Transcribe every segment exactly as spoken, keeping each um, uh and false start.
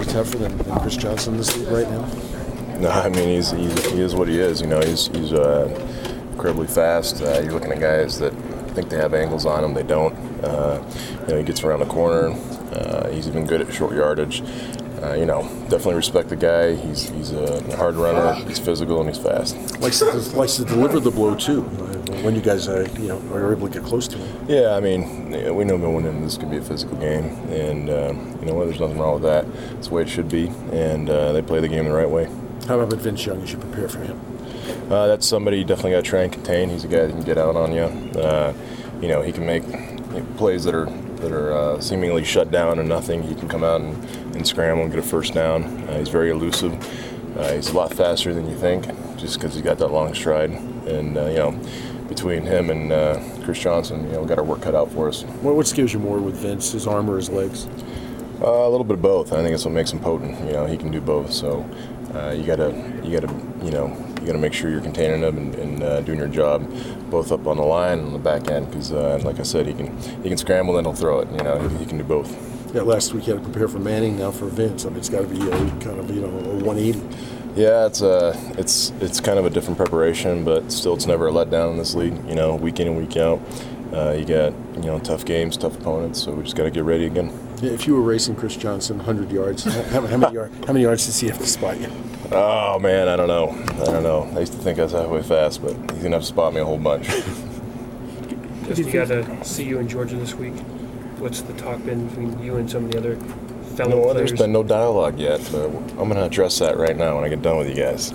tougher than, than Chris Johnson in this league right now? No, I mean, he's, he's he is what he is. You know, he's he's uh, incredibly fast. Uh, you're looking at guys that think they have angles on him. They don't. Uh, you know, he gets around the corner. Uh, he's even good at short yardage. Uh, you know, definitely respect the guy. He's he's a hard runner. He's physical and he's fast. Likes to, likes to deliver the blow too. When you guys uh, you know are able to get close to him. Yeah, I mean, we know going into this could be a physical game, and uh, you know what? There's nothing wrong with that. It's the way it should be, and uh, they play the game the right way. How about Vince Young as you prepare for him? Uh, that's somebody you definitely got to try and contain. He's a guy that can get out on you. Uh, you know, he can make plays that are that are uh, seemingly shut down or nothing. He can come out and, and scramble and get a first down. Uh, he's very elusive. Uh, he's a lot faster than you think, just because he's got that long stride. And uh, you know, between him and uh, Chris Johnson, you know, we got our work cut out for us. What, what scares you more with Vince, his arm or his legs? Uh, a little bit of both. I think that's what makes him potent. You know, he can do both. So uh, you gotta, you gotta, you know, you gotta make sure you're containing him and, and uh, doing your job, both up on the line and on the back end. Because, uh, like I said, he can, he can scramble and he'll throw it. You know, he, he can do both. Yeah, last week you had to prepare for Manning. Now for Vince, I mean, it's got to be a kind of you know a one eighty. Yeah, it's uh, it's it's kind of a different preparation, but still, it's never a letdown in this league. You know, week in and week out, uh, you got you know tough games, tough opponents, so we just got to get ready again. Yeah, if you were racing Chris Johnson, one hundred yards, how, how many yards? How many yards does he have to spot you? Oh man, I don't know. I don't know. I used to think I was halfway fast, but he's gonna have to spot me a whole bunch. Just you got to see you in Georgia this week. What's the talk been between you and some of the other fellow No, players? there's been no dialogue yet, but I'm gonna address that right now when I get done with you guys.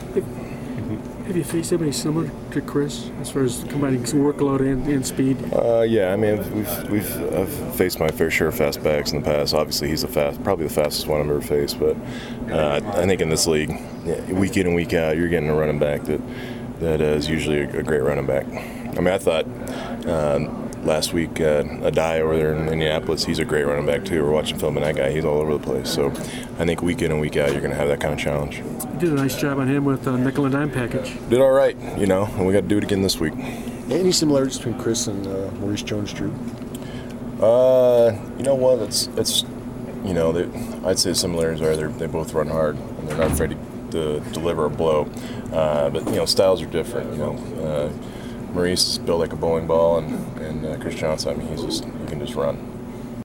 Have you faced anybody similar to Chris as far as combining some workload and, and speed? Uh, yeah, I mean, we've we've I've faced my fair share of fastbacks in the past. Obviously, he's the fast, probably the fastest one I've ever faced. But uh, I think in this league, week in and week out, you're getting a running back that that is usually a, a great running back. I mean, I thought uh, last week uh, Adai over there in Indianapolis, he's a great running back too. We're watching film on that guy; he's all over the place. So I think week in and week out, you're going to have that kind of challenge. You did a nice job on him with the nickel and dime package. Did all right, you know, and we got to do it again this week. Any similarities between Chris and uh, Maurice Jones-Drew? Uh, you know what? It's it's you know, they, I'd say the similarities are they they both run hard and they're not afraid to, to deliver a blow. Uh, but you know, styles are different. You know, uh, Maurice is built like a bowling ball, and and uh, Chris Johnson, I mean, he's just he can just run.